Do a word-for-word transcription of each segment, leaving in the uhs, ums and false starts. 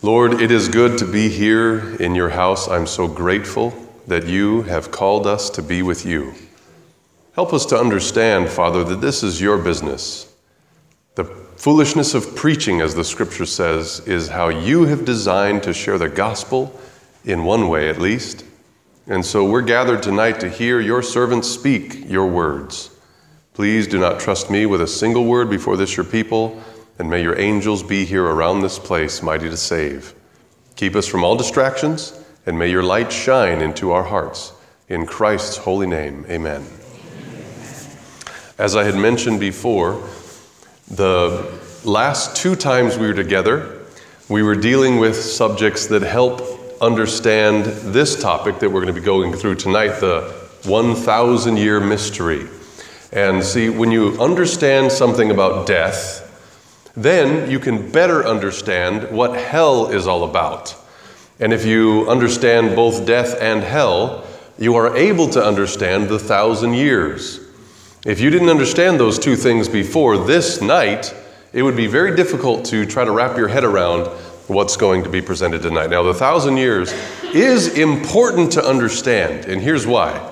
Lord, it is good to be here in your house. I'm so grateful that you have called us to be with you. Help us to understand, Father, that this is your business. The foolishness of preaching, as the scripture says, is how you have designed to share the gospel, in one way at least. And so we're gathered tonight to hear your servants speak your words. Please do not trust me with a single word before this your people, and may your angels be here around this place, mighty to save. Keep us from all distractions, and may your light shine into our hearts. In Christ's holy name, amen. As I had mentioned before, the last two times we were together, we were dealing with subjects that help understand this topic that we're going to be going through tonight, the one thousand year mystery. And see, when you understand something about death, then you can better understand what hell is all about. And if you understand both death and hell, you are able to understand the thousand years. If you didn't understand those two things before this night, it would be very difficult to try to wrap your head around what's going to be presented tonight. Now, the thousand years is important to understand, and here's why.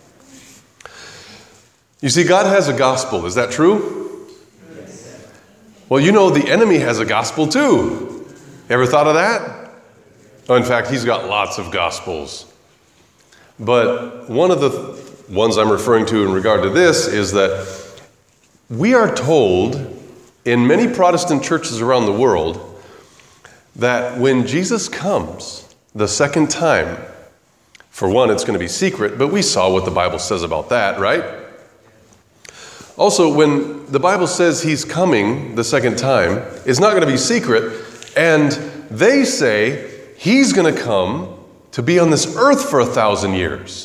You see, God has a gospel. Is that true? Well, you know, the enemy has a gospel too. Ever thought of that? Oh, in fact, he's got lots of gospels. But one of the th- ones I'm referring to in regard to this is that we are told in many Protestant churches around the world that when Jesus comes the second time, for one, it's going to be secret, but we saw what the Bible says about that, right? Also, when the Bible says he's coming the second time, it's not going to be secret, and they say he's going to come to be on this earth for a thousand years.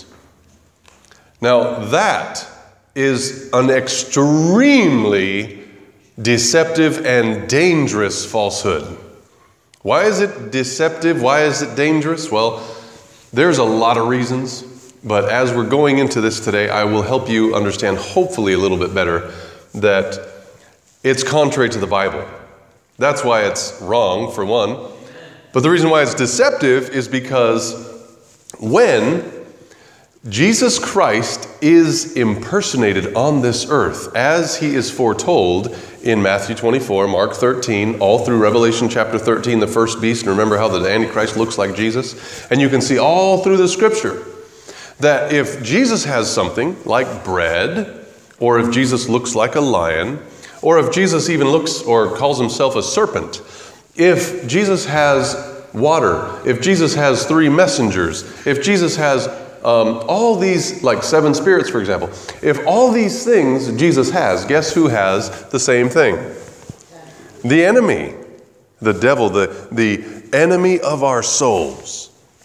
Now, that is an extremely deceptive and dangerous falsehood. Why is it deceptive? Why is it dangerous? Well, there's a lot of reasons. But as we're going into this today, I will help you understand, hopefully a little bit better, that it's contrary to the Bible. That's why it's wrong, for one. But the reason why it's deceptive is because when Jesus Christ is impersonated on this earth, as he is foretold in Matthew twenty-four, Mark thirteen, all through Revelation chapter thirteen, the first beast, and remember how the Antichrist looks like Jesus, and you can see all through the scripture that if Jesus has something like bread, or if Jesus looks like a lion, or if Jesus even looks or calls himself a serpent, if Jesus has water, if Jesus has three messengers, if Jesus has um, all these, like seven spirits, for example, if all these things Jesus has, guess who has the same thing? The enemy, the devil, the, the enemy of our souls.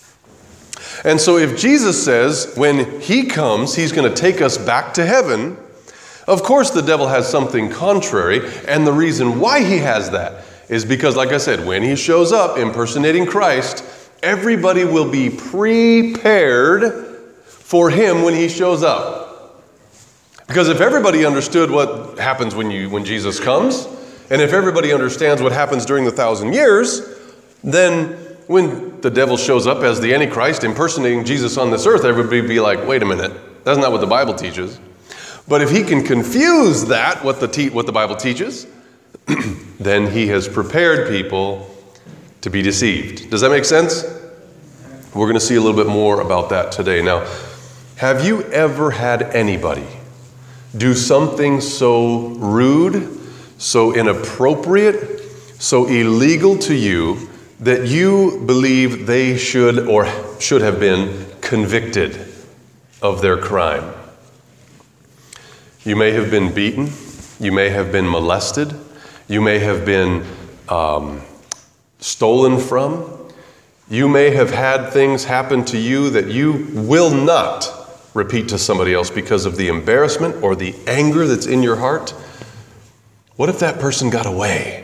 And so if Jesus says when he comes, he's going to take us back to heaven, of course the devil has something contrary. And the reason why he has that is because, like I said, when he shows up impersonating Christ, everybody will be prepared for him when he shows up. Because if everybody understood what happens when you when Jesus comes, and if everybody understands what happens during the thousand years, then when the devil shows up as the Antichrist impersonating Jesus on this earth, everybody would be like, wait a minute, that's not what the Bible teaches. But if he can confuse that, what the, te- what the Bible teaches, then he has prepared people to be deceived. Does that make sense? We're going to see a little bit more about that today. Now, have you ever had anybody do something so rude, so inappropriate, so illegal to you, that you believe they should or should have been convicted of their crime? You may have been beaten. You may have been molested. You may have been um, stolen from. You may have had things happen to you that you will not repeat to somebody else because of the embarrassment or the anger that's in your heart. What if that person got away?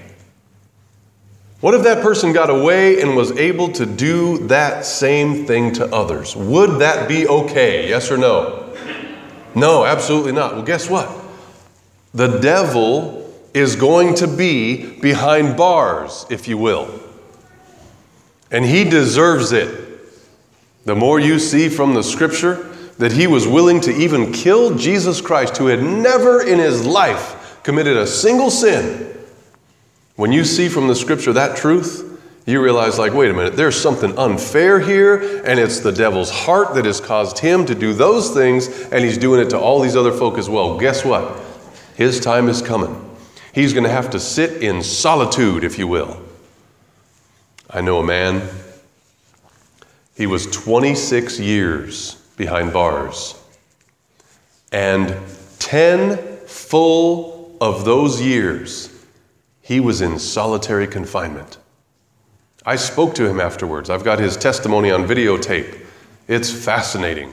What if that person got away and was able to do that same thing to others? Would that be okay? Yes or no? No, absolutely not. Well, guess what? The devil is going to be behind bars, if you will. And he deserves it. The more you see from the scripture that he was willing to even kill Jesus Christ, who had never in his life committed a single sin. When you see from the scripture that truth, you realize, like, wait a minute, there's something unfair here, and it's the devil's heart that has caused him to do those things, and he's doing it to all these other folk as well. Guess what? His time is coming. He's going to have to sit in solitude, if you will. I know a man, he was twenty-six years behind bars, and ten full of those years, he was in solitary confinement. I spoke to him afterwards. I've got his testimony on videotape. It's fascinating.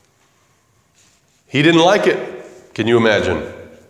He didn't like it. Can you imagine?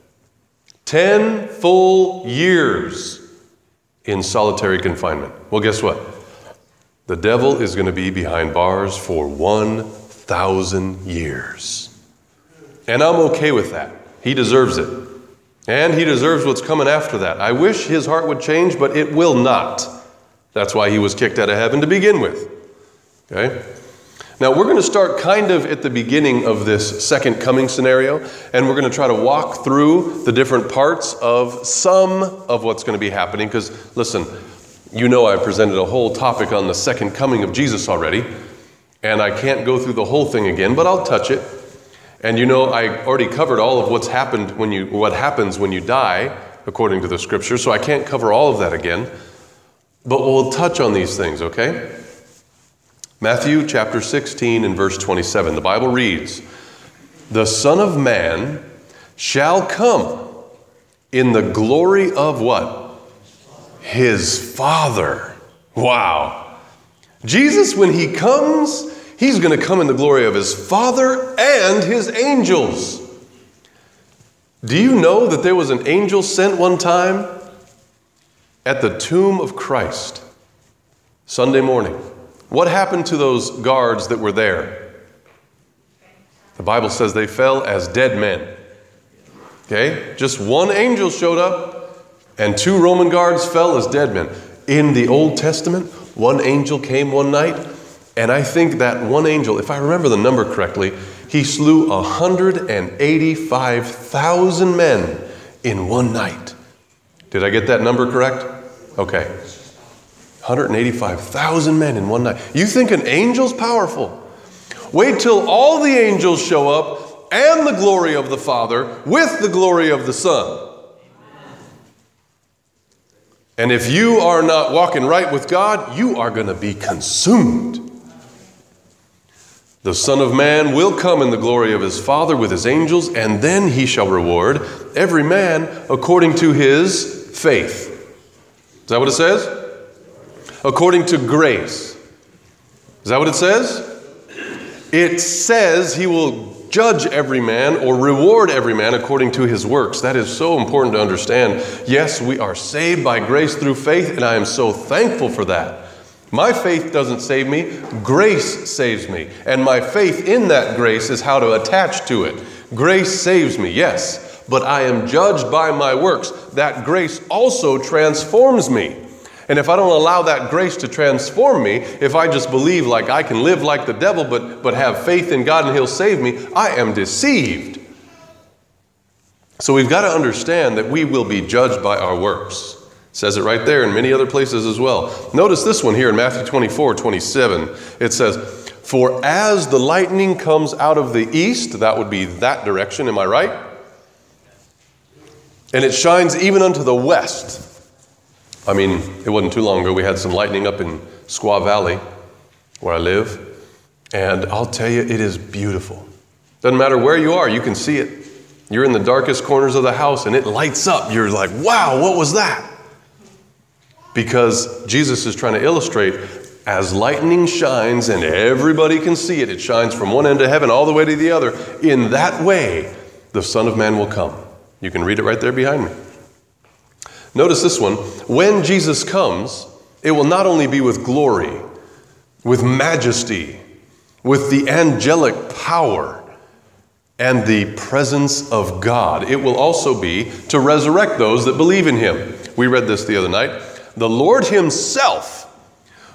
Ten full years in solitary confinement. Well, guess what? The devil is going to be behind bars for one thousand years. And I'm okay with that. He deserves it. And he deserves what's coming after that. I wish his heart would change, but it will not. That's why he was kicked out of heaven to begin with. Okay? Now, we're going to start kind of at the beginning of this second coming scenario, and we're going to try to walk through the different parts of some of what's going to be happening. Because, listen, you know I presented a whole topic on the second coming of Jesus already, and I can't go through the whole thing again, but I'll touch it. And you know I already covered all of what's happened when you, what happens when you die, according to the scripture, so I can't cover all of that again. But we'll touch on these things, okay? Matthew chapter sixteen and verse twenty-seven. The Bible reads, "The Son of Man shall come in the glory of" what? His Father. Wow. Jesus, when he comes, he's going to come in the glory of his Father and his angels. Do you know that there was an angel sent one time at the tomb of Christ, Sunday morning? What happened to those guards that were there? The Bible says they fell as dead men. Okay? Just one angel showed up, and two Roman guards fell as dead men. In the Old Testament, one angel came one night, and I think that one angel, if I remember the number correctly, he slew one hundred eighty-five thousand men in one night. Did I get that number correct? Okay. one hundred eighty-five thousand men in one night. You think an angel's powerful? Wait till all the angels show up and the glory of the Father with the glory of the Son. And if you are not walking right with God, you are going to be consumed. The Son of Man will come in the glory of his Father with his angels, and then he shall reward every man according to his faith. Is that what it says? According to grace. Is that what it says? It says he will judge every man or reward every man according to his works. That is so important to understand. Yes, we are saved by grace through faith, and I am so thankful for that. My faith doesn't save me. Grace saves me. And my faith in that grace is how to attach to it. Grace saves me, yes, but I am judged by my works. That grace also transforms me. And if I don't allow that grace to transform me, if I just believe like I can live like the devil but, but have faith in God and he'll save me, I am deceived. So we've got to understand that we will be judged by our works. It says it right there in many other places as well. Notice this one here in Matthew twenty-four, twenty-seven. It says, "For as the lightning comes out of the east," that would be that direction, am I right? "And it shines even unto the west." I mean, it wasn't too long ago we had some lightning up in Squaw Valley, where I live. And I'll tell you, it is beautiful. Doesn't matter where you are, you can see it. You're in the darkest corners of the house and it lights up. You're like, wow, what was that? Because Jesus is trying to illustrate, as lightning shines and everybody can see it, it shines from one end of heaven all the way to the other. In that way, the Son of Man will come. You can read it right there behind me. Notice this one. When Jesus comes, it will not only be with glory, with majesty, with the angelic power, and the presence of God. It will also be to resurrect those that believe in him. We read this the other night. The Lord himself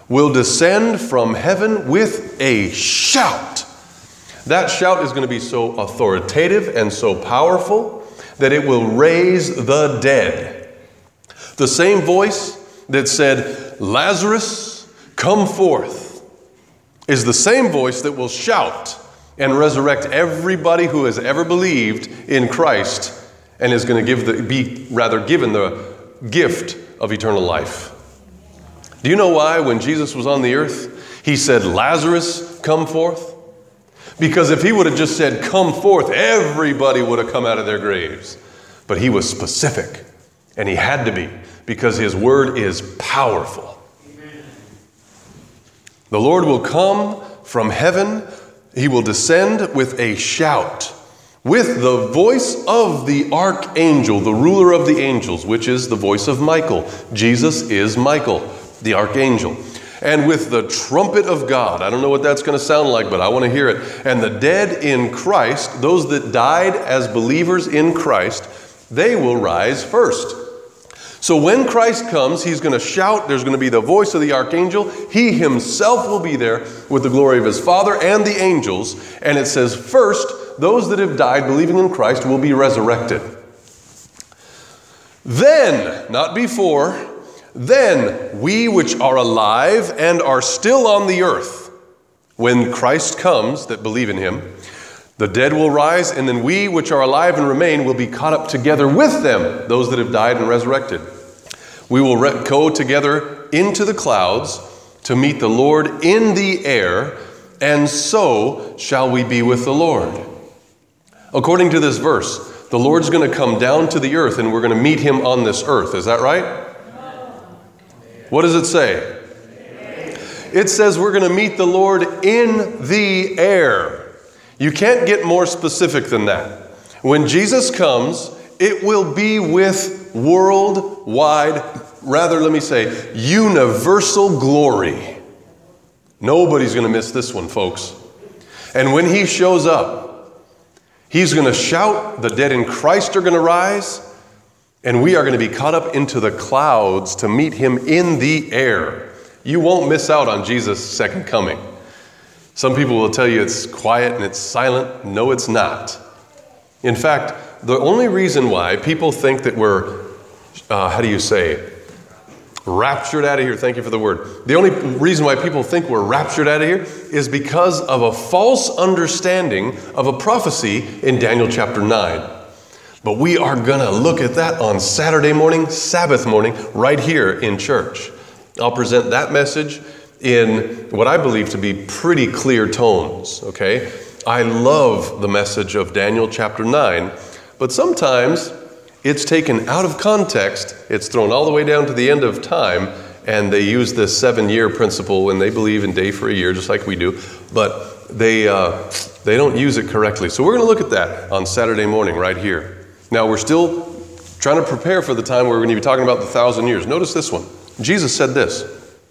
will descend from heaven with a shout. That shout is going to be so authoritative and so powerful that it will raise the dead. The same voice that said, Lazarus, come forth, is the same voice that will shout and resurrect everybody who has ever believed in Christ and is going to give the, be rather given the gift of eternal life. Do you know why when Jesus was on the earth, he said, Lazarus, come forth? Because if he would have just said, come forth, everybody would have come out of their graves. But he was specific, and he had to be, because his word is powerful. Amen. The Lord will come from heaven. He will descend with a shout, with the voice of the archangel, the ruler of the angels, which is the voice of Michael. Jesus is Michael, the archangel. And with the trumpet of God. I don't know what that's going to sound like, but I want to hear it. And the dead in Christ, those that died as believers in Christ, they will rise first. So when Christ comes, he's going to shout. There's going to be the voice of the archangel. He himself will be there with the glory of his Father and the angels. And it says, first, those that have died believing in Christ will be resurrected. Then, not before, then we which are alive and are still on the earth, when Christ comes, that believe in him, the dead will rise, and then we which are alive and remain will be caught up together with them, those that have died and resurrected. We will re- go together into the clouds to meet the Lord in the air, and so shall we be with the Lord. According to this verse, the Lord's going to come down to the earth, and we're going to meet him on this earth. Is that right? What does it say? It says we're going to meet the Lord in the air. You can't get more specific than that. When Jesus comes, it will be with worldwide, rather let me say, universal glory. Nobody's going to miss this one, folks. And when he shows up, he's going to shout, the dead in Christ are going to rise, and we are going to be caught up into the clouds to meet him in the air. You won't miss out on Jesus' second coming. Some people will tell you it's quiet and it's silent. No, it's not. In fact, the only reason why people think that we're, uh, how do you say, raptured out of here, thank you for the word. The only reason why people think we're raptured out of here is because of a false understanding of a prophecy in Daniel chapter nine. But we are going to look at that on Saturday morning, Sabbath morning, right here in church. I'll present that message in what I believe to be pretty clear tones, okay? I love the message of Daniel chapter nine, but sometimes it's taken out of context, it's thrown all the way down to the end of time, and they use this seven-year principle, and they believe in day for a year, just like we do, but they, uh, they don't use it correctly. So we're going to look at that on Saturday morning right here. Now, we're still trying to prepare for the time where we're going to be talking about the thousand years. Notice this one. Jesus said this,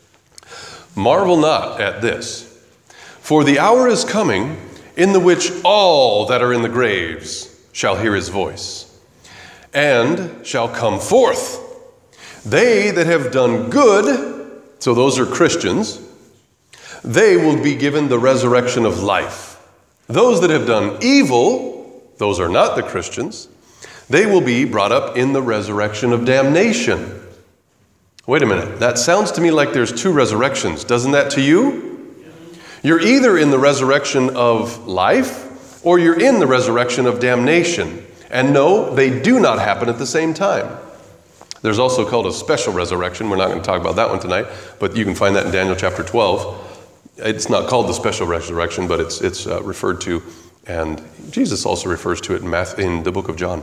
marvel not at this, for the hour is coming in the which all that are in the graves shall hear his voice, and shall come forth. They that have done good, so those are Christians, they will be given the resurrection of life. Those that have done evil, those are not the Christians, they will be brought up in the resurrection of damnation. Wait a minute. That sounds to me like there's two resurrections. Doesn't that to you? You're either in the resurrection of life or you're in the resurrection of damnation. And no, they do not happen at the same time. There's also called a special resurrection. We're not going to talk about that one tonight, but you can find that in Daniel chapter twelve. It's not called the special resurrection, but it's it's uh, referred to, and Jesus also refers to it in, Matthew, in the book of John.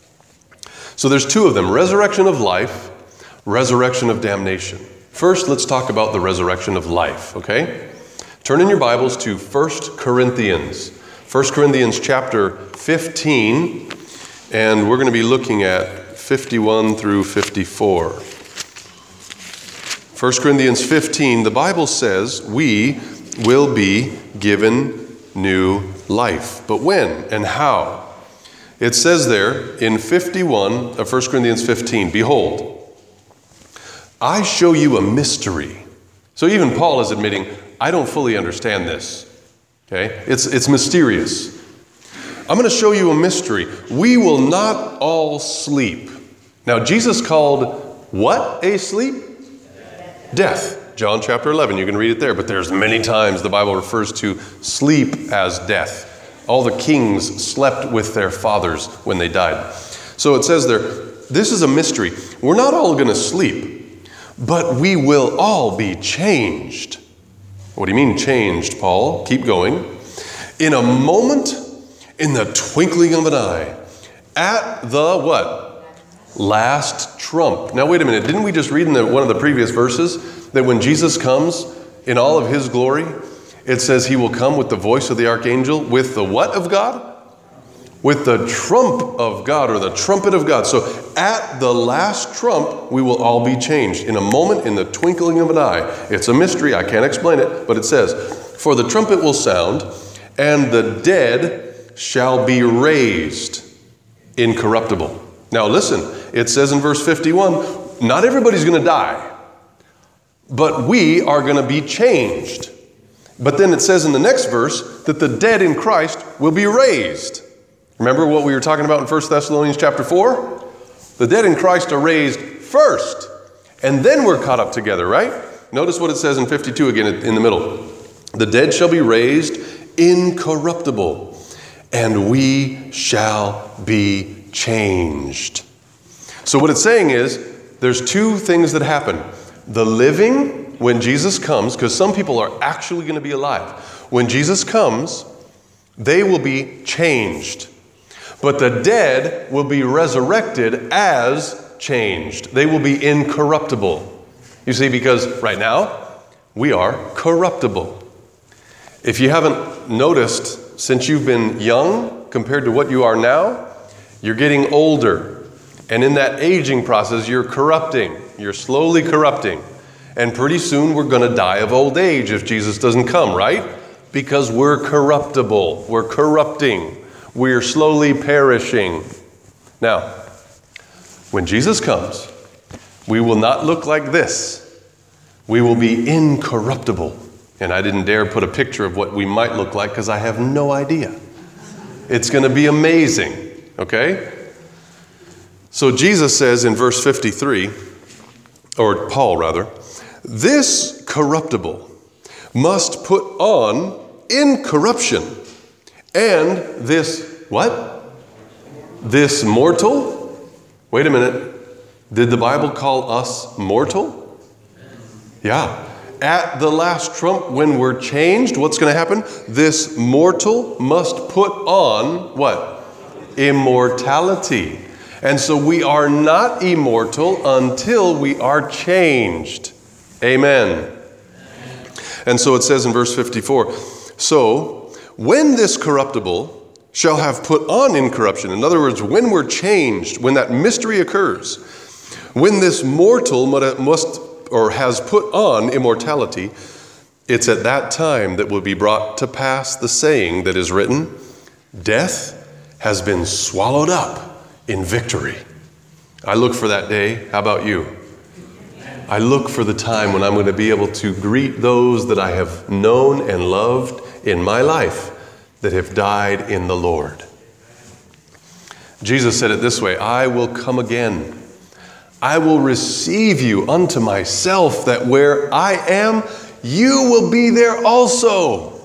So there's two of them, resurrection of life, resurrection of damnation. First, let's talk about the resurrection of life, okay? Turn in your Bibles to First Corinthians. First Corinthians chapter fifteen, and we're going to be looking at fifty-one through fifty-four. First Corinthians fifteen, the Bible says we will be given new life. But when and how? It says there in fifty-one of First Corinthians fifteen, behold, I show you a mystery. So even Paul is admitting, I don't fully understand this. Okay? It's, it's mysterious. I'm going to show you a mystery. We will not all sleep. Now, Jesus called what a sleep? Death. John chapter eleven, you can read it there. But there's many times the Bible refers to sleep as death. All the kings slept with their fathers when they died. So it says there, this is a mystery. We're not all going to sleep, but we will all be changed. What do you mean changed, Paul? Keep going. In a moment, in the twinkling of an eye, at the what? Last trump. Now wait a minute. Didn't we just read in the, one of the previous verses that when Jesus comes in all of his glory, it says he will come with the voice of the archangel, with the what of God? With the trump of God, or the trumpet of God. So at the last trump, we will all be changed. In a moment, in the twinkling of an eye. It's a mystery. I can't explain it, but it says, for the trumpet will sound, and the dead shall be raised incorruptible. Now listen, it says in verse fifty-one, not everybody's going to die, but we are going to be changed. But then it says in the next verse that the dead in Christ will be raised. Remember what we were talking about in First Thessalonians chapter four? The dead in Christ are raised first, and then we're caught up together, right? Notice what it says in fifty-two again in the middle. The dead shall be raised incorruptible, and we shall be changed. So what it's saying is, there's two things that happen. The living, when Jesus comes, because some people are actually going to be alive. When Jesus comes, they will be changed. But the dead will be resurrected as changed. They will be incorruptible. You see, because right now, we are corruptible. If you haven't noticed, since you've been young compared to what you are now, you're getting older. And in that aging process, you're corrupting. You're slowly corrupting. And pretty soon we're going to die of old age if Jesus doesn't come, right? Because we're corruptible. We're corrupting. We're slowly perishing. Now, when Jesus comes, we will not look like this. We will be incorruptible. And I didn't dare put a picture of what we might look like because I have no idea. It's going to be amazing, okay? So Jesus says in verse fifty-three, or Paul rather, this corruptible must put on incorruption, and this what? This mortal? Wait a minute. Did the Bible call us mortal? Yeah. At the last trump, when we're changed, what's going to happen? This mortal must put on what? Immortality. And so we are not immortal until we are changed. Amen. And so it says in verse fifty-four, so when this corruptible shall have put on incorruption, in other words, when we're changed, when that mystery occurs, when this mortal must or has put on immortality, it's at that time that will be brought to pass the saying that is written, death has been swallowed up in victory. I look for that day. How about you? I look for the time when I'm going to be able to greet those that I have known and loved in my life that have died in the Lord. Jesus said it this way, I will come again. I will receive you unto myself, that where I am, you will be there also.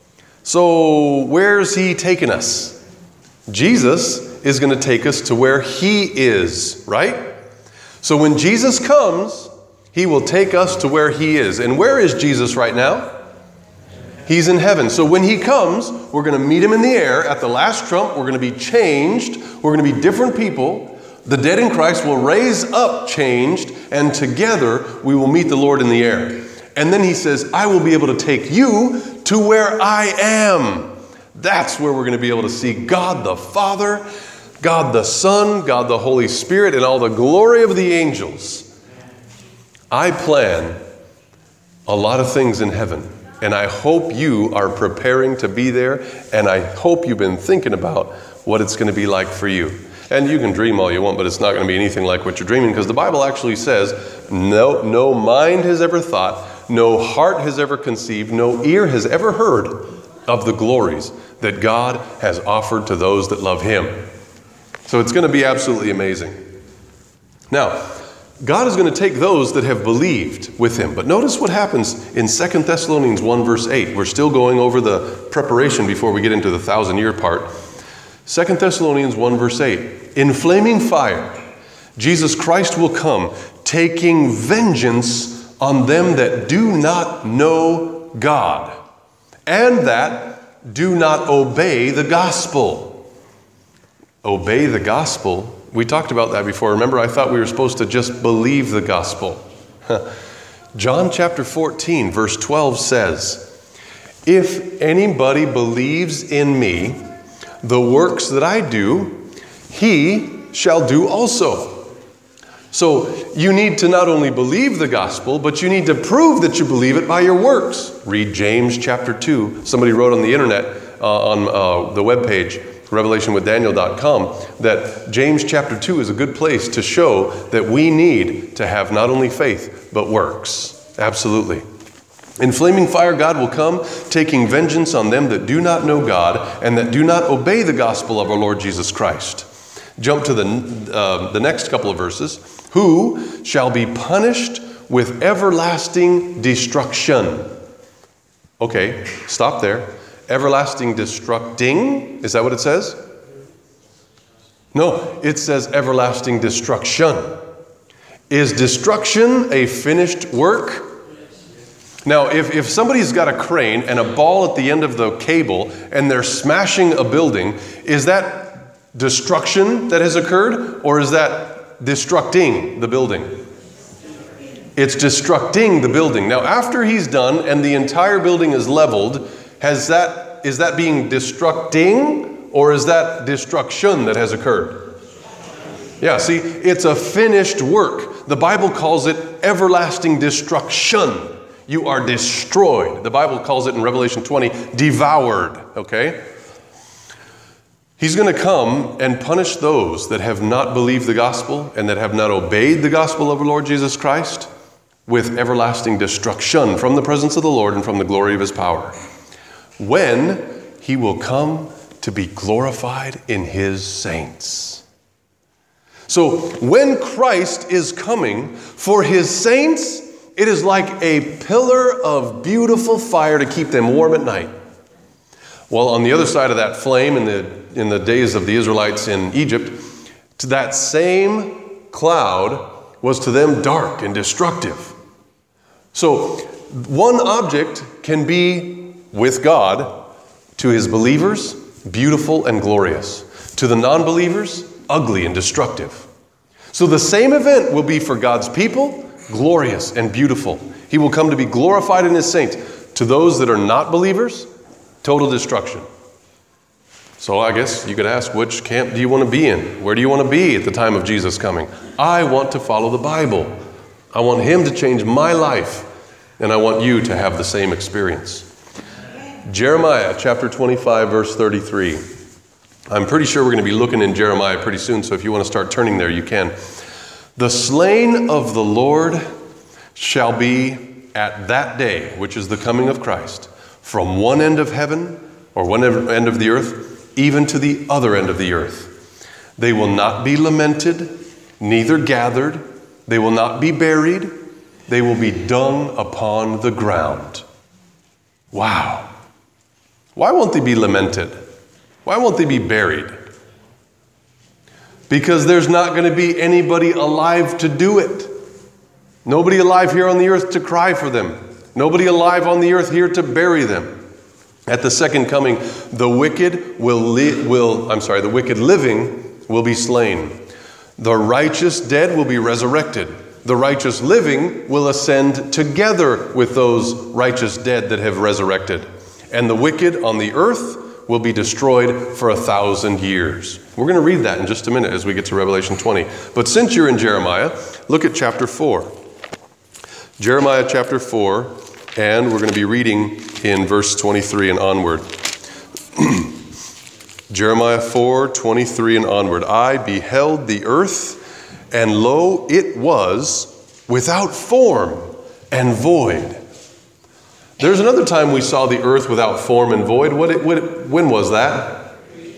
So where's he taking us? Jesus is going to take us to where he is, right? So when Jesus comes, he will take us to where he is. And where is Jesus right now? He's in heaven. So when he comes, we're going to meet him in the air at the last trump. We're going to be changed. We're going to be different people. The dead in Christ will raise up changed, and together we will meet the Lord in the air. And then he says, I will be able to take you to where I am. That's where we're going to be able to see God the Father, God the Son, God the Holy Spirit, and all the glory of the angels. I plan a lot of things in heaven, and I hope you are preparing to be there, and I hope you've been thinking about what it's going to be like for you. And you can dream all you want, but it's not going to be anything like what you're dreaming, because the Bible actually says, no, no mind has ever thought, no heart has ever conceived, no ear has ever heard of the glories that God has offered to those that love him. So it's going to be absolutely amazing. Now, God is going to take those that have believed with him. But notice what happens in Second Thessalonians one verse eight. We're still going over the preparation before we get into the thousand year part. Second Thessalonians one verse eight. In flaming fire, Jesus Christ will come, taking vengeance on them that do not know God, and that do not obey the gospel. Obey the gospel? We talked about that before. Remember, I thought we were supposed to just believe the gospel. John chapter fourteen, verse twelve says, if anybody believes in me, the works that I do, he shall do also. So you need to not only believe the gospel, but you need to prove that you believe it by your works. Read James chapter two. Somebody wrote on the internet, uh, on uh, the webpage, revelation with daniel dot com, that James chapter two is a good place to show that we need to have not only faith, but works. Absolutely. In flaming fire, God will come, taking vengeance on them that do not know God and that do not obey the gospel of our Lord Jesus Christ. Jump to the, uh, the next couple of verses. Who shall be punished with everlasting destruction. Okay, stop there. Everlasting destructing, is that what it says? No, it says everlasting destruction. Is destruction a finished work? Now, if, if somebody's got a crane and a ball at the end of the cable and they're smashing a building, is that destruction that has occurred, or is that destructing the building? It's destructing the building. Now, after he's done and the entire building is leveled, has that is that being destructing, or is that destruction that has occurred? Yeah, see, it's a finished work. The Bible calls it everlasting destruction. You are destroyed. The Bible calls it in Revelation twenty, devoured, okay? He's going to come and punish those that have not believed the gospel and that have not obeyed the gospel of our Lord Jesus Christ with everlasting destruction from the presence of the Lord and from the glory of his power, when he will come to be glorified in his saints. So when Christ is coming for his saints, it is like a pillar of beautiful fire to keep them warm at night. Well, on the other side of that flame, in the in the days of the Israelites in Egypt, to that same cloud was to them dark and destructive. So one object can be with God, to his believers, beautiful and glorious. To the non-believers, ugly and destructive. So the same event will be for God's people, glorious and beautiful. He will come to be glorified in his saints. To those that are not believers, total destruction. So I guess you could ask, which camp do you want to be in? Where do you want to be at the time of Jesus coming? I want to follow the Bible. I want him to change my life, and I want you to have the same experience. Jeremiah chapter twenty-five, verse thirty-three. I'm pretty sure we're going to be looking in Jeremiah pretty soon, so if you want to start turning there, you can. The slain of the Lord shall be at that day, which is the coming of Christ, from one end of heaven, or one end of the earth, even to the other end of the earth. They will not be lamented, neither gathered. They will not be buried. They will be dung upon the ground. Wow. Why won't they be lamented? Why won't they be buried? Because there's not going to be anybody alive to do it. Nobody alive here on the earth to cry for them. Nobody alive on the earth here to bury them. At the second coming, the wicked will, li- will, I'm sorry, the wicked living will be slain. The righteous dead will be resurrected. The righteous living will ascend together with those righteous dead that have resurrected. And the wicked on the earth will be destroyed for a thousand years. We're going to read that in just a minute as we get to Revelation twenty. But since you're in Jeremiah, look at chapter four. Jeremiah chapter four, and we're going to be reading in verse twenty-three and onward. Jeremiah four, twenty-three and onward. I beheld the earth, and lo, it was without form and void, There's another time we saw the earth without form and void. What it, what it, when was that?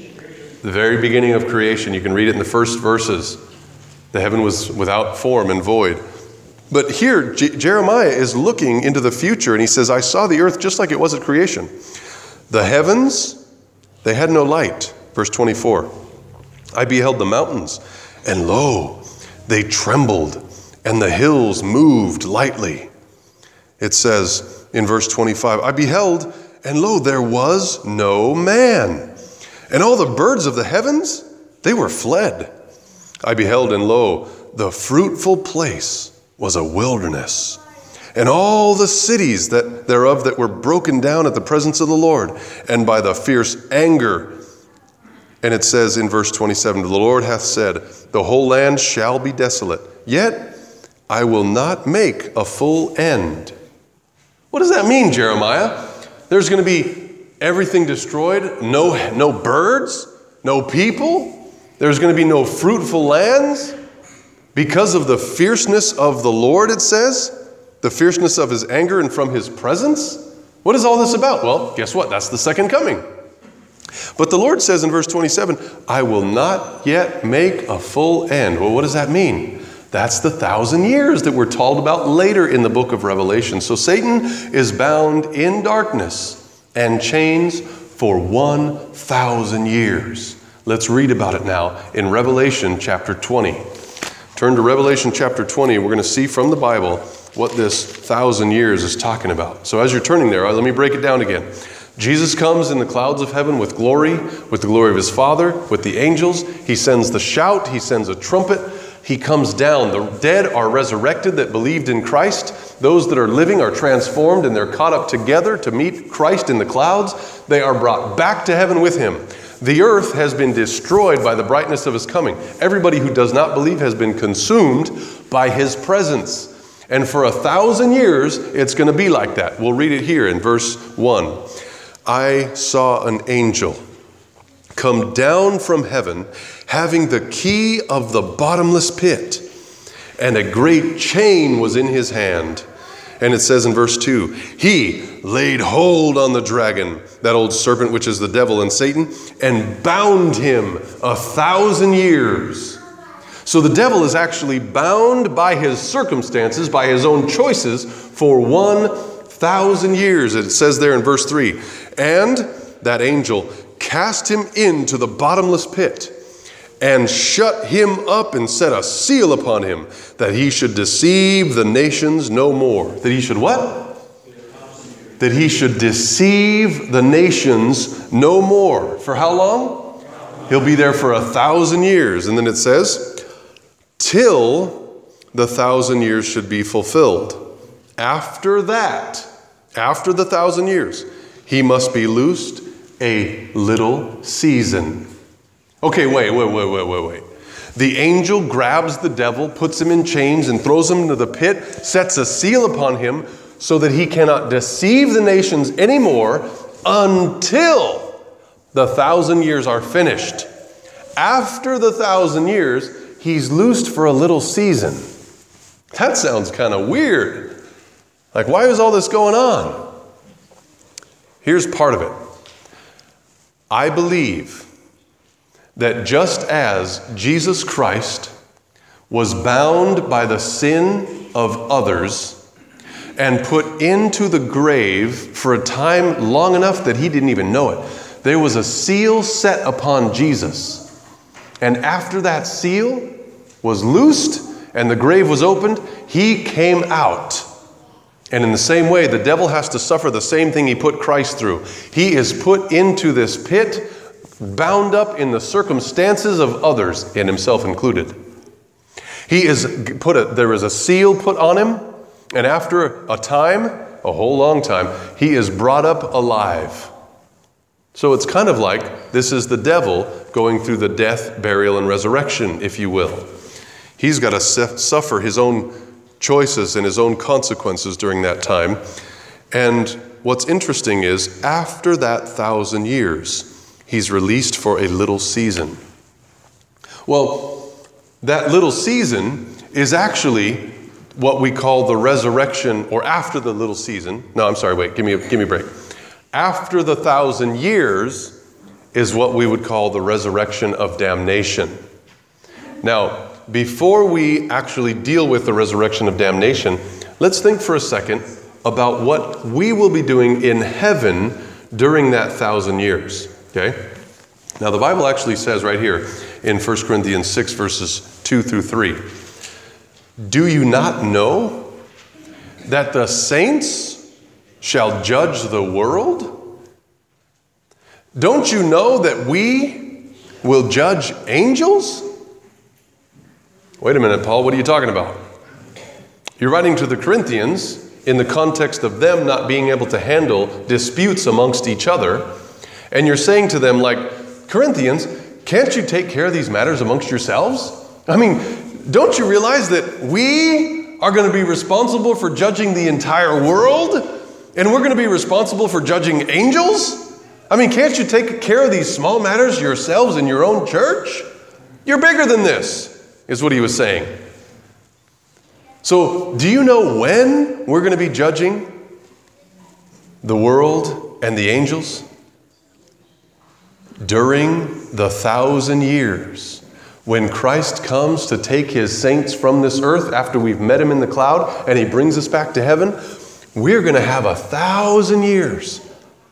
The very beginning of creation. You can read it in the first verses. The heaven was without form and void. But here, J- Jeremiah is looking into the future, and he says, I saw the earth just like it was at creation. The heavens, they had no light. Verse twenty-four. I beheld the mountains, and lo, they trembled, and the hills moved lightly. It says in verse twenty-five, I beheld, and lo, there was no man. And all the birds of the heavens, they were fled. I beheld, and lo, the fruitful place was a wilderness, and all the cities that thereof that were broken down at the presence of the Lord, and by the fierce anger. And it says in verse twenty-seven, the Lord hath said, the whole land shall be desolate, yet I will not make a full end. What does that mean, Jeremiah? There's going to be everything destroyed, no, no birds, no people. There's going to be no fruitful lands because of the fierceness of the Lord, it says, the fierceness of his anger and from his presence. What is all this about? Well, guess what? That's the second coming. But the Lord says in verse twenty-seven, I will not yet make a full end. Well, what does that mean? That's the thousand years that we're told about later in the book of Revelation. So Satan is bound in darkness and chains for one thousand years. Let's read about it now in Revelation chapter twenty. Turn to Revelation chapter twenty. We're going to see from the Bible what this thousand years is talking about. So as you're turning there, let me break it down again. Jesus comes in the clouds of heaven with glory, with the glory of his Father, with the angels. He sends the shout. He sends a trumpet. He comes down. The dead are resurrected that believed in Christ. Those that are living are transformed, and they're caught up together to meet Christ in the clouds. They are brought back to heaven with him. The earth has been destroyed by the brightness of his coming. Everybody who does not believe has been consumed by his presence. And for a thousand years, it's going to be like that. We'll read it here in verse one. I saw an angel come down from heaven, having the key of the bottomless pit, and a great chain was in his hand. And it says in verse two, he laid hold on the dragon, that old serpent which is the devil and Satan, and bound him a thousand years. So the devil is actually bound by his circumstances, by his own choices, for one thousand years. It says there in verse three, and that angel cast him into the bottomless pit, and shut him up and set a seal upon him, that he should deceive the nations no more. That he should what? That he should deceive the nations no more. For how long? He'll be there for a thousand years. And then it says, till the thousand years should be fulfilled. After that, after the thousand years, he must be loosed a little season. Okay, wait, wait, wait, wait, wait, wait. The angel grabs the devil, puts him in chains, and throws him into the pit, sets a seal upon him so that he cannot deceive the nations anymore until the thousand years are finished. After the thousand years, he's loosed for a little season. That sounds kind of weird. Like, why is all this going on? Here's part of it. I believe that just as Jesus Christ was bound by the sin of others and put into the grave for a time long enough that he didn't even know it, there was a seal set upon Jesus. And after that seal was loosed and the grave was opened, he came out. And in the same way, the devil has to suffer the same thing he put Christ through. He is put into this pit, bound up in the circumstances of others, and himself included. He is put a, there is a seal put on him, and after a time, a whole long time, he is brought up alive. So it's kind of like this is the devil going through the death, burial, and resurrection, if you will. He's got to suffer his own choices and his own consequences during that time. And what's interesting is after that thousand years, he's released for a little season. Well, that little season is actually what we call the resurrection, or after the little season. No, I'm sorry, wait, give me a, give me a break. After the thousand years is what we would call the resurrection of damnation. Now, before we actually deal with the resurrection of damnation, let's think for a second about what we will be doing in heaven during that thousand years, okay? Now, the Bible actually says right here in First Corinthians six, verses two through three, do you not know that the saints shall judge the world? Don't you know that we will judge angels? Wait a minute, Paul, what are you talking about? You're writing to the Corinthians in the context of them not being able to handle disputes amongst each other, and you're saying to them, like, Corinthians, can't you take care of these matters amongst yourselves? I mean, don't you realize that we are going to be responsible for judging the entire world? And we're going to be responsible for judging angels? I mean, can't you take care of these small matters yourselves in your own church? You're bigger than this, is what he was saying. So, do you know when we're going to be judging the world and the angels? During the thousand years. When Christ comes to take his saints from this earth after we've met him in the cloud and he brings us back to heaven, we're going to have a thousand years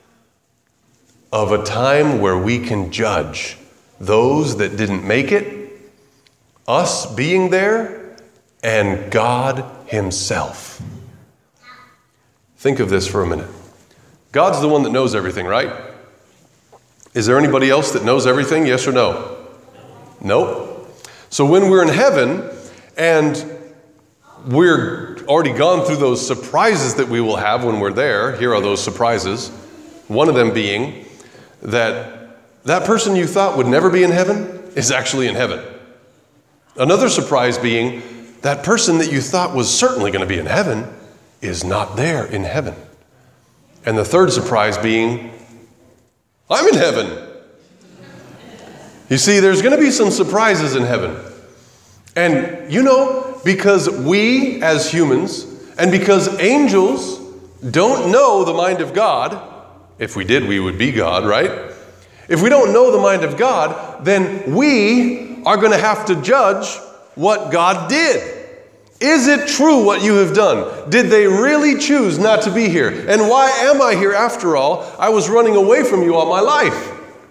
of a time where we can judge those that didn't make it, us being there, and God himself. Think of this for a minute. God's the one that knows everything, right? Is there anybody else that knows everything? Yes or no? Nope. So when we're in heaven and we're already gone through those surprises that we will have when we're there, here are those surprises. One of them being that that person you thought would never be in heaven is actually in heaven. Another surprise being that person that you thought was certainly going to be in heaven is not there in heaven. And the third surprise being, I'm in heaven. You see, there's going to be some surprises in heaven. And you know, because we as humans, and because angels don't know the mind of God, if we did, we would be God, right? If we don't know the mind of God, then we are going to have to judge what God did. Is it true what you have done? Did they really choose not to be here? And why am I here after all? I was running away from you all my life.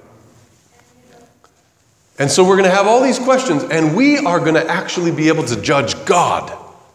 And so we're going to have all these questions, and we are going to actually be able to judge God.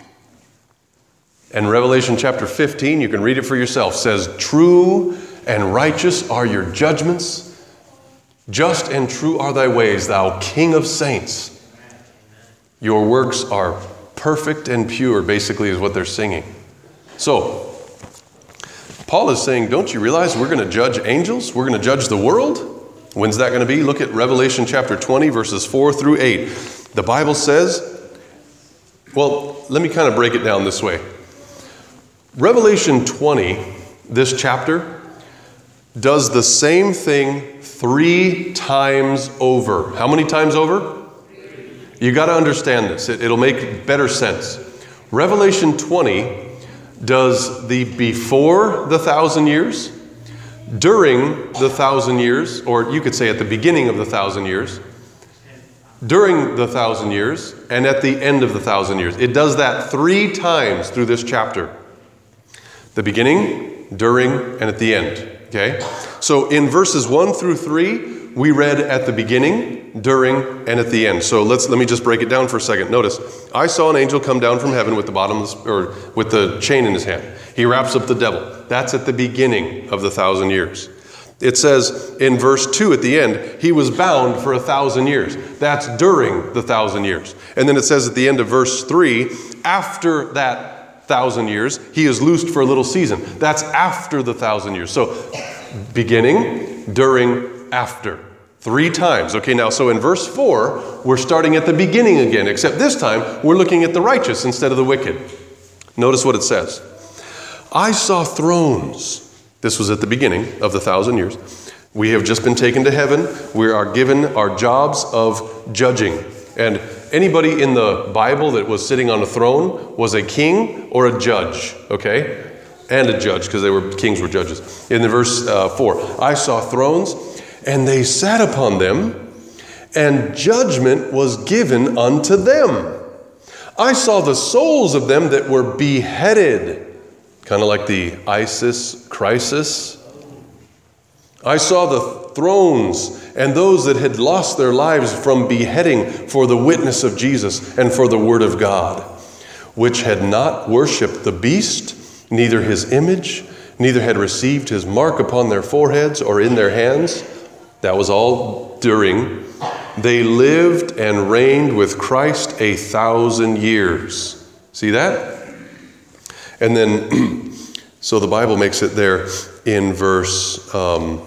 And Revelation chapter fifteen, you can read it for yourself, says, true and righteous are your judgments, just and true are thy ways, thou King of saints. Your works are perfect and pure, basically is what they're singing. So, Paul is saying, don't you realize we're going to judge angels? We're going to judge the world? When's that going to be? Look at Revelation chapter twenty, verses four through eight. The Bible says, well, let me kind of break it down this way. Revelation twenty, this chapter, does the same thing three times over. How many times over? You got to understand this. It, it'll make better sense. Revelation twenty does the before the thousand years, during the thousand years, or you could say at the beginning of the thousand years, during the thousand years, and at the end of the thousand years. It does that three times through this chapter. The beginning, during, and at the end. Okay? So in verses one through three, we read at the beginning, during, and at the end. So let's let me just break it down for a second. Notice, I saw an angel come down from heaven with the bottomless, or with the chain in his hand. He wraps up the devil. That's at the beginning of the thousand years. It says in verse two at the end, he was bound for a thousand years. That's during the thousand years. And then it says at the end of verse three, after that thousand years, he is loosed for a little season. That's after the thousand years. So beginning, during, after. Three times. Okay, now, so in verse four, we're starting at the beginning again, except this time, we're looking at the righteous instead of the wicked. Notice what it says. I saw thrones. This was at the beginning of the thousand years. We have just been taken to heaven. We are given our jobs of judging. And anybody in the Bible that was sitting on a throne was a king or a judge, okay? And a judge, because they were kings were judges. In the verse uh, four, I saw thrones, and they sat upon them, and judgment was given unto them. I saw the souls of them that were beheaded, kind of like the ISIS crisis. I saw the thrones and those that had lost their lives from beheading for the witness of Jesus and for the word of God, which had not worshipped the beast, neither his image, neither had received his mark upon their foreheads or in their hands. That was all during. They lived and reigned with Christ a thousand years. See that? And then, so the Bible makes it there in verse, um,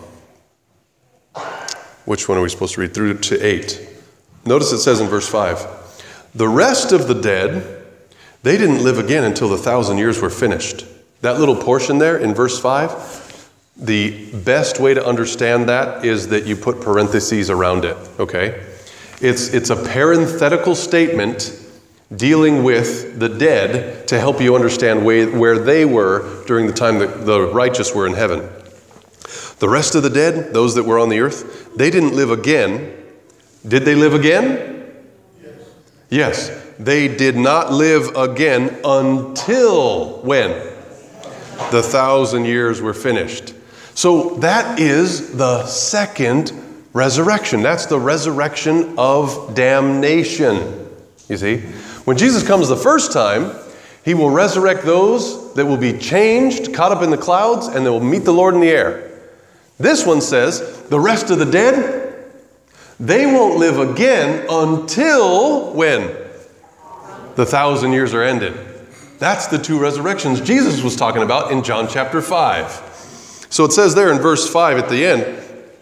which one are we supposed to read? Through to eight. Notice it says in verse five, the rest of the dead, they didn't live again until the thousand years were finished. That little portion there in verse five, the best way to understand that is that you put parentheses around it, okay? It's, it's a parenthetical statement dealing with the dead to help you understand where they were during the time that the righteous were in heaven. The rest of the dead, those that were on the earth, they didn't live again. Did they live again? Yes. Yes. They did not live again until when? The thousand years were finished. So that is the second resurrection. That's the resurrection of damnation. You see? When Jesus comes the first time, he will resurrect those that will be changed, caught up in the clouds, and they will meet the Lord in the air. This one says, the rest of the dead, they won't live again until when? The thousand years are ended. That's the two resurrections Jesus was talking about in John chapter five. So it says there in verse five at the end,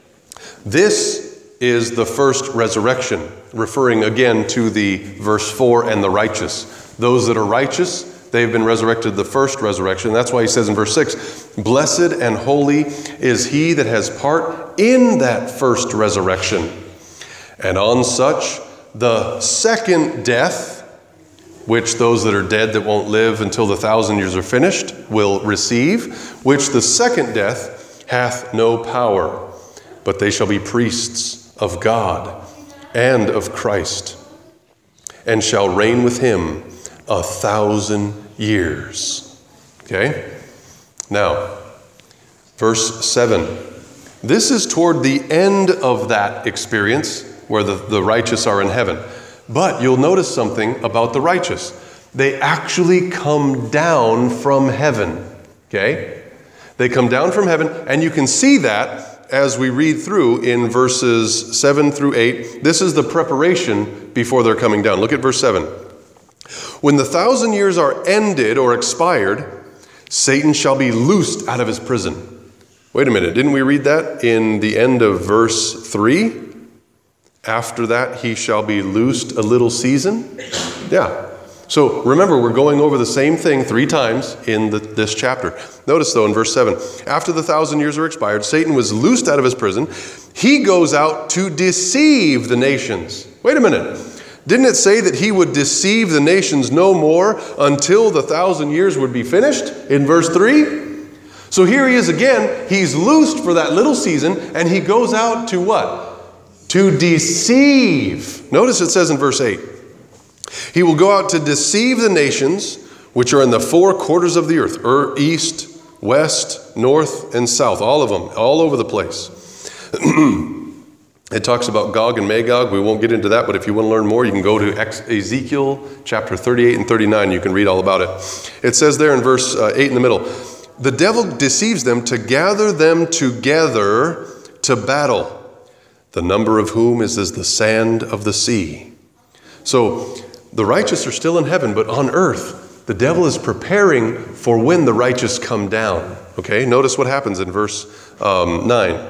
this is the first resurrection, referring again to the verse four and the righteous. Those that are righteous, they've been resurrected the first resurrection. That's why he says in verse six, blessed and holy is he that has part in that first resurrection. And on such, the second death, which those that are dead that won't live until the thousand years are finished will receive, which the second death hath no power, but they shall be priests of God and of Christ, and shall reign with him a thousand years. Okay? Now, verse seven. This is toward the end of that experience where the, the righteous are in heaven. But you'll notice something about the righteous. They actually come down from heaven. Okay? They come down from heaven, and you can see that as we read through in verses seven through eight. This is the preparation before they're coming down. Look at verse seven. When the thousand years are ended or expired, Satan shall be loosed out of his prison. Wait a minute, didn't we read that in the end of verse three? After that, he shall be loosed a little season. Yeah. So remember, we're going over the same thing three times in the, this chapter. Notice though in verse seven, after the thousand years are expired, Satan was loosed out of his prison. He goes out to deceive the nations. Wait a minute. Didn't it say that he would deceive the nations no more until the thousand years would be finished in verse three? So here he is again. He's loosed for that little season, and he goes out to what? To deceive. Notice it says in verse eight, he will go out to deceive the nations which are in the four quarters of the earth, er, east, west, north, and south, all of them, all over the place. It talks about Gog and Magog. We won't get into that, but if you want to learn more, you can go to Ezekiel chapter thirty-eight and thirty-nine. You can read all about it. It says there in verse uh, eight in the middle, the devil deceives them to gather them together to battle, the number of whom is as the sand of the sea. So the righteous are still in heaven, but on earth, the devil is preparing for when the righteous come down. Okay, notice what happens in verse um, nine.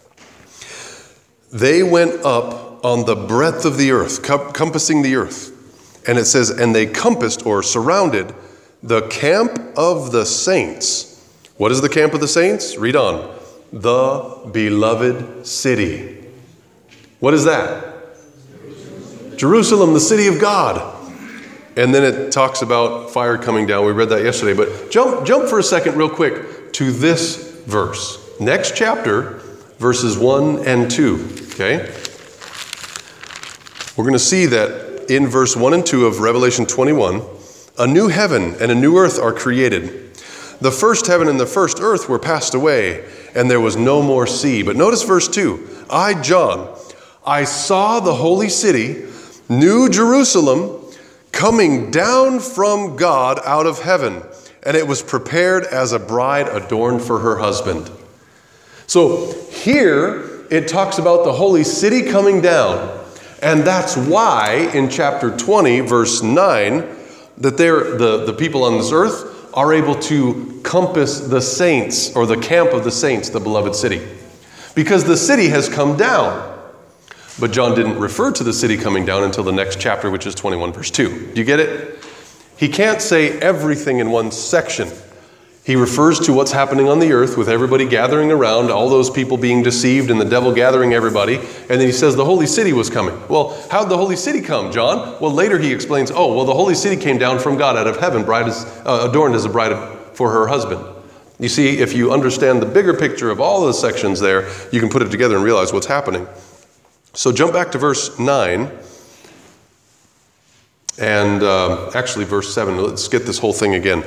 They went up on the breadth of the earth, com- compassing the earth. And it says, and they compassed or surrounded the camp of the saints. What is the camp of the saints? Read on. The beloved city. What is that? Jerusalem, the city of God. And then it talks about fire coming down. We read that yesterday. But jump, jump for a second real quick to this verse. Next chapter, verses one and two. Okay? We're going to see that in verse one and two of Revelation twenty-one, a new heaven and a new earth are created. The first heaven and the first earth were passed away, and there was no more sea. But notice verse two. I, John, I saw the holy city, New Jerusalem, coming down from God out of heaven, and it was prepared as a bride adorned for her husband. So here it talks about the holy city coming down, and that's why in chapter twenty, verse nine, that they're, the, the people on this earth are able to compass the saints, or the camp of the saints, the beloved city. Because the city has come down. But John didn't refer to the city coming down until the next chapter, which is twenty-one, verse two. Do you get it? He can't say everything in one section. He refers to what's happening on the earth with everybody gathering around, all those people being deceived and the devil gathering everybody. And then he says the holy city was coming. Well, how'd the holy city come, John? Well, later he explains, oh, well, the holy city came down from God out of heaven, bride is, uh, adorned as a bride for her husband. You see, if you understand the bigger picture of all the sections there, you can put it together and realize what's happening. So jump back to verse nine, and uh, actually verse seven. Let's get this whole thing again.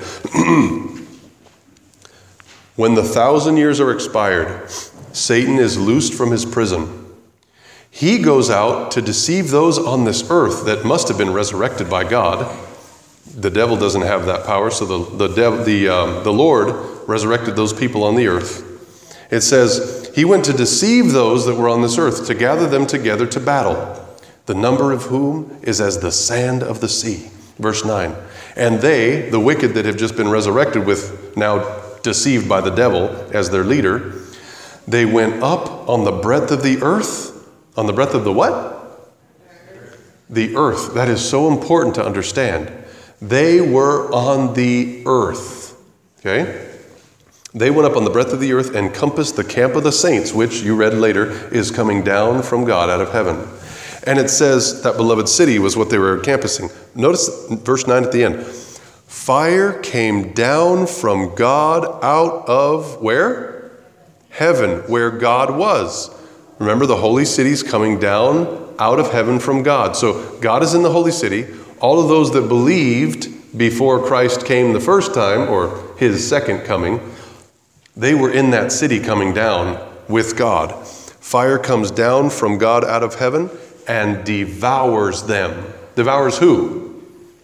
When the thousand years are expired, Satan is loosed from his prison. He goes out to deceive those on this earth that must have been resurrected by God. The devil doesn't have that power, so the the, dev, the, um, the Lord resurrected those people on the earth. It says, he went to deceive those that were on this earth, to gather them together to battle, the number of whom is as the sand of the sea. Verse nine. And they, the wicked that have just been resurrected with, now deceived by the devil as their leader, they went up on the breadth of the earth. On the breadth of the what? The earth. That is so important to understand. They were on the earth. Okay? They went up on the breadth of the earth and compassed the camp of the saints, which you read later is coming down from God out of heaven. And it says that beloved city was what they were campusing. Notice verse nine at the end. Fire came down from God out of where? Heaven, where God was. Remember, the holy city's coming down out of heaven from God. So God is in the holy city. All of those that believed before Christ came the first time, or his second coming, they were in that city coming down with God. Fire comes down from God out of heaven and devours them. Devours who?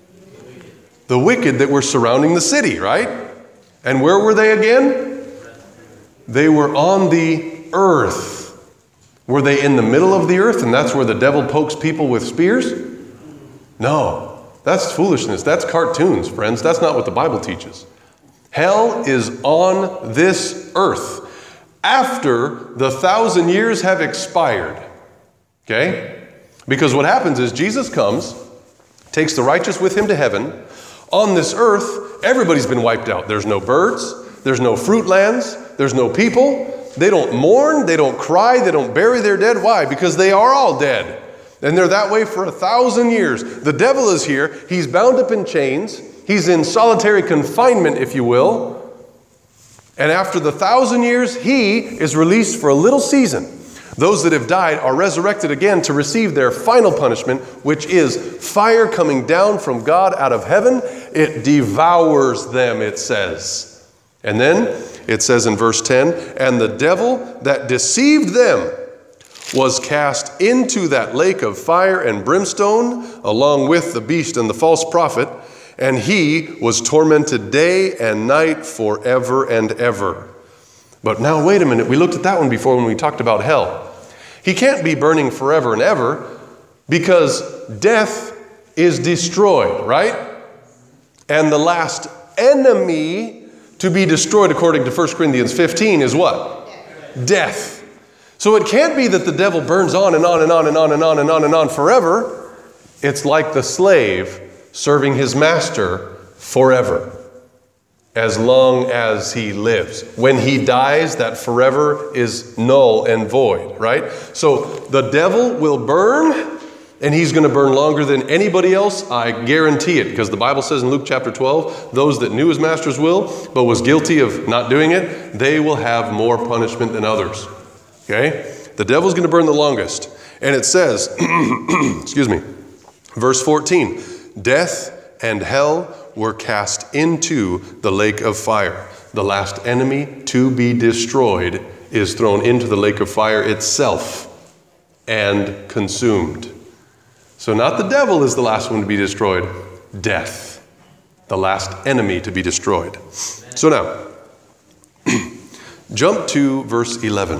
The wicked that were surrounding the city, right? And where were they again? They were on the earth. Were they in the middle of the earth and that's where the devil pokes people with spears? No, that's foolishness. That's cartoons, friends. That's not what the Bible teaches. Hell is on this earth after the thousand years have expired. Okay? Because what happens is Jesus comes, takes the righteous with him to heaven. On this earth, everybody's been wiped out. There's no birds. There's no fruit lands. There's no people. They don't mourn. They don't cry. They don't bury their dead. Why? Because they are all dead. And they're that way for a thousand years. The devil is here. He's bound up in chains. He's in solitary confinement, if you will. And after the thousand years, he is released for a little season. Those that have died are resurrected again to receive their final punishment, which is fire coming down from God out of heaven. It devours them, it says. And then it says in verse ten, and the devil that deceived them was cast into that lake of fire and brimstone, along with the beast and the false prophet, and he was tormented day and night forever and ever. But now, wait a minute. We looked at that one before when we talked about hell. He can't be burning forever and ever because death is destroyed, right? And the last enemy to be destroyed, according to First Corinthians fifteen, is what? Death. Death. So it can't be that the devil burns on and on and on and on and on and on and on forever. It's like the slave serving his master forever, as long as he lives. When he dies, that forever is null and void, right? So the devil will burn and he's going to burn longer than anybody else, I guarantee it, because the Bible says in Luke chapter twelve, those that knew his master's will, but was guilty of not doing it, they will have more punishment than others. Okay? The devil's going to burn the longest. And it says, excuse me, verse fourteen, death and hell were cast into the lake of fire. The last enemy to be destroyed is thrown into the lake of fire itself and consumed. So not the devil is the last one to be destroyed, death, the last enemy to be destroyed. So now, jump to verse eleven.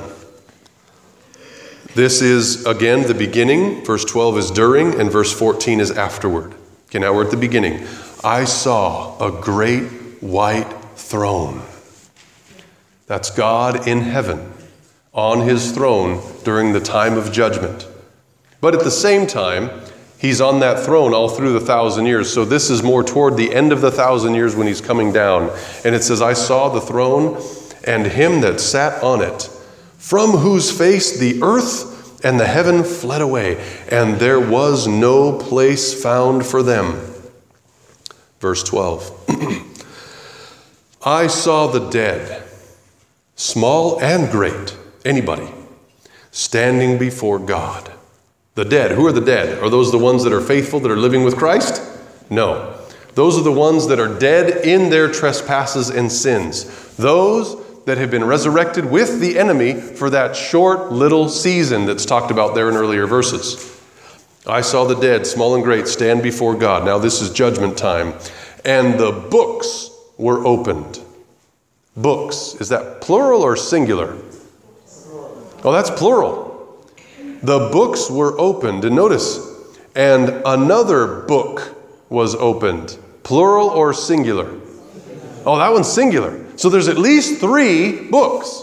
This is, again, the beginning. Verse twelve is during, and verse fourteen is afterward. Okay, now we're at the beginning. I saw a great white throne. That's God in heaven, on his throne during the time of judgment. But at the same time, he's on that throne all through the thousand years. So this is more toward the end of the thousand years when he's coming down. And it says, I saw the throne and him that sat on it, from whose face the earth and the heaven fled away, and there was no place found for them. Verse twelve. I saw the dead, small and great, anybody, standing before God. The dead. Who are the dead? Are those the ones that are faithful, that are living with Christ? No. Those are the ones that are dead in their trespasses and sins. Those that have been resurrected with the enemy for that short little season that's talked about there in earlier verses. I saw the dead, small and great, stand before God. Now this is judgment time. And the books were opened. Books. Is that plural or singular? Oh, that's plural. The books were opened. And notice, and another book was opened. Plural or singular? Oh, that one's singular. So there's at least three books.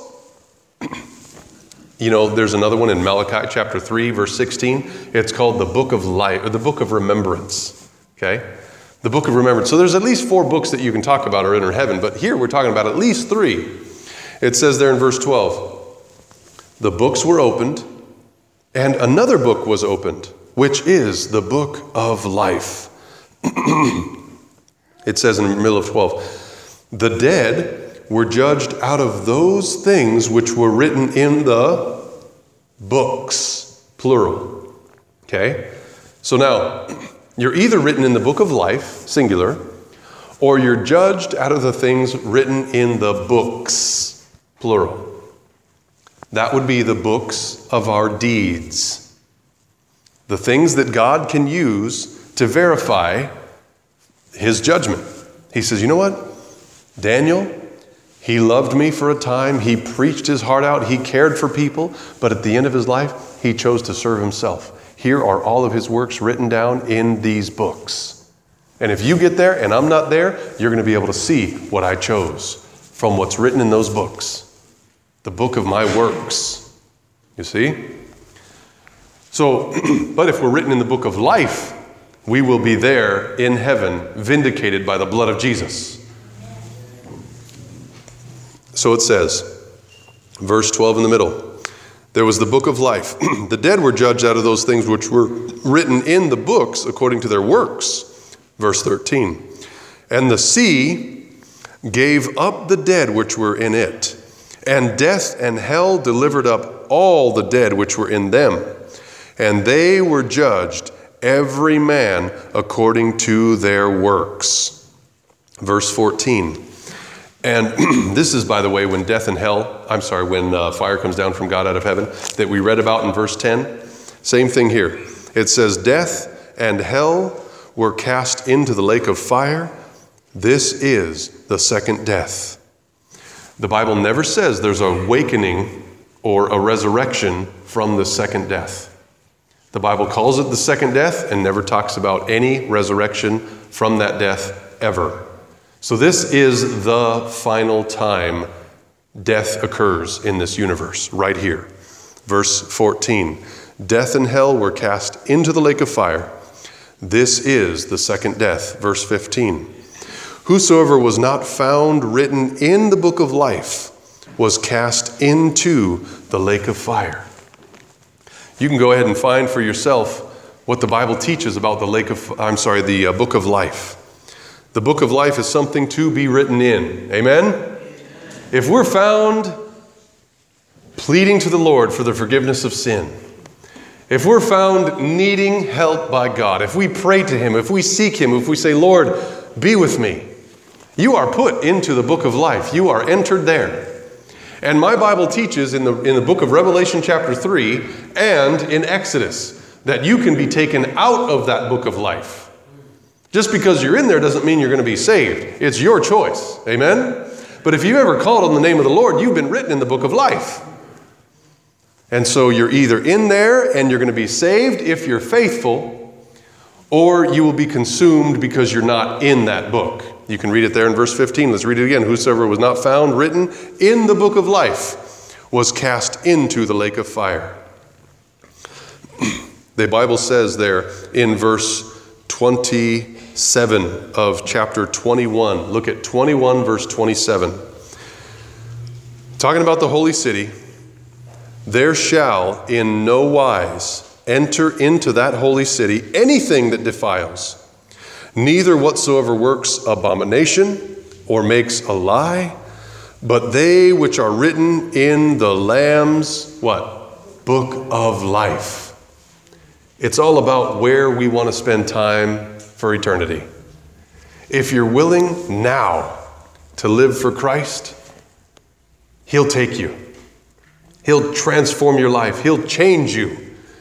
You know, there's another one in Malachi chapter three, verse sixteen. It's called the Book of Life, or the Book of Remembrance. Okay? The Book of Remembrance. So there's at least four books that you can talk about or enter heaven, but here we're talking about at least three. It says there in verse twelve, the books were opened, and another book was opened, which is the Book of Life. It says in the middle of twelve, the dead were judged out of those things which were written in the books, plural. Okay? So now, you're either written in the book of life, singular, or you're judged out of the things written in the books, plural. That would be the books of our deeds. The things that God can use to verify his judgment. He says, you know what? Daniel, he loved me for a time. He preached his heart out. He cared for people. But at the end of his life, he chose to serve himself. Here are all of his works written down in these books. And if you get there and I'm not there, you're going to be able to see what I chose from what's written in those books. The book of my works. You see? So, but if we're written in the book of life, we will be there in heaven, vindicated by the blood of Jesus. So it says, verse twelve in the middle, there was the book of life. The dead were judged out of those things which were written in the books according to their works. Verse thirteen, and the sea gave up the dead which were in it, and death and hell delivered up all the dead which were in them, and they were judged every man according to their works. Verse fourteen, and this is, by the way, when death and hell, I'm sorry, when uh, fire comes down from God out of heaven, that we read about in verse ten. Same thing here. It says, death and hell were cast into the lake of fire. This is the second death. The Bible never says there's an awakening or a resurrection from the second death. The Bible calls it the second death and never talks about any resurrection from that death ever. So this is the final time death occurs in this universe, right here. Verse fourteen, death and hell were cast into the lake of fire. This is the second death. Verse fifteen, whosoever was not found written in the book of life was cast into the lake of fire. You can go ahead and find for yourself what the Bible teaches about the lake of, I'm sorry, the uh, book of life. The book of life is something to be written in. Amen? Amen? If we're found pleading to the Lord for the forgiveness of sin, if we're found needing help by God, if we pray to Him, if we seek Him, if we say, Lord, be with me, you are put into the book of life. You are entered there. And my Bible teaches in the, in the book of Revelation chapter three and in Exodus that you can be taken out of that book of life. Just because you're in there doesn't mean you're going to be saved. It's your choice. Amen? But if you ever called on the name of the Lord, you've been written in the book of life. And so you're either in there and you're going to be saved if you're faithful, or you will be consumed because you're not in that book. You can read it there in verse fifteen. Let's read it again. Whosoever was not found written in the book of life was cast into the lake of fire. The Bible says there in verse twenty-seven of chapter twenty-one. Look at twenty-one, verse twenty-seven. Talking about the holy city. There shall in no wise enter into that holy city anything that defiles, neither whatsoever works abomination or makes a lie, but they which are written in the Lamb's, what? Book of life. It's all about where we want to spend time for eternity. If you're willing now to live for Christ, He'll take you. He'll transform your life. He'll change you.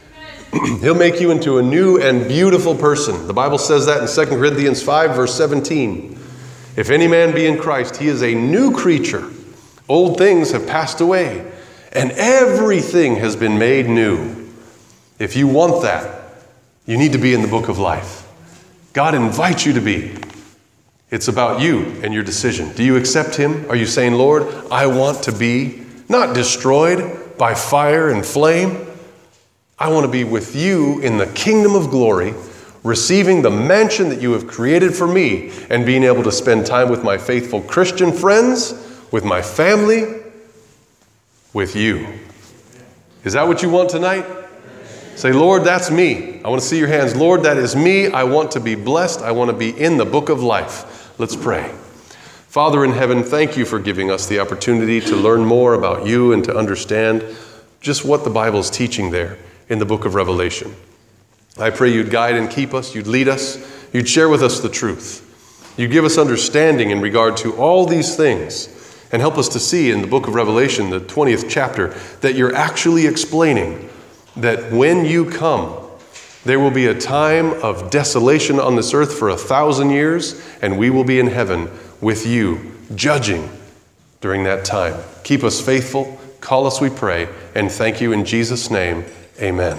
He'll make you into a new and beautiful person. The Bible says that in Second Corinthians five, verse seventeen. If any man be in Christ, he is a new creature. Old things have passed away, and everything has been made new. If you want that, you need to be in the book of life. God invites you to be. It's about you and your decision. Do you accept Him? Are you saying, Lord, I want to be not destroyed by fire and flame. I want to be with you in the kingdom of glory, receiving the mansion that you have created for me and being able to spend time with my faithful Christian friends, with my family, with you. Is that what you want tonight? Say, Lord, that's me. I want to see your hands. Lord, that is me. I want to be blessed. I want to be in the book of life. Let's pray. Father in heaven, thank you for giving us the opportunity to learn more about you and to understand just what the Bible is teaching there in the book of Revelation. I pray you'd guide and keep us, you'd lead us, you'd share with us the truth. You'd give us understanding in regard to all these things and help us to see in the book of Revelation, the twentieth chapter, that you're actually explaining that when you come, there will be a time of desolation on this earth for a thousand years, and we will be in heaven with you, judging during that time. Keep us faithful. Call us, we pray, and thank you in Jesus' name. Amen.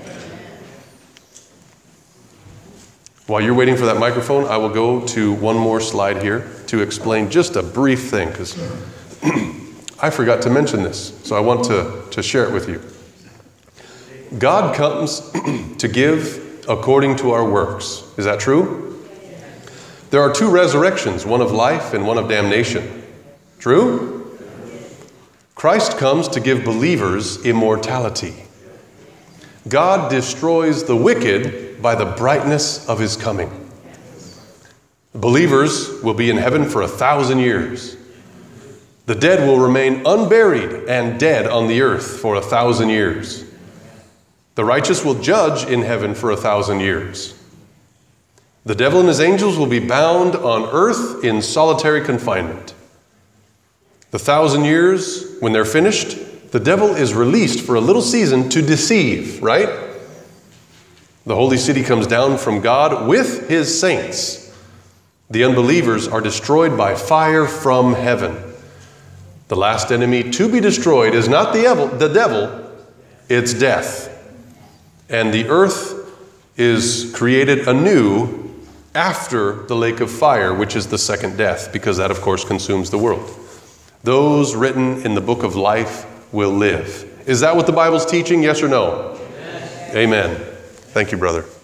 While you're waiting for that microphone, I will go to one more slide here to explain just a brief thing, because I forgot to mention this, so I want to, to share it with you. God comes to give according to our works. Is that true? There are two resurrections, one of life and one of damnation. True? Christ comes to give believers immortality. God destroys the wicked by the brightness of His coming. Believers will be in heaven for a thousand years. The dead will remain unburied and dead on the earth for a thousand years. The righteous will judge in heaven for a thousand years. The devil and his angels will be bound on earth in solitary confinement. The thousand years, when they're finished, the devil is released for a little season to deceive, right? The holy city comes down from God with His saints. The unbelievers are destroyed by fire from heaven. The last enemy to be destroyed is not the devil, the devil, it's death. And the earth is created anew after the lake of fire, which is the second death, because that, of course, consumes the world. Those written in the book of life will live. Is that what the Bible's teaching? Yes or no? Amen. Amen. Thank you, brother.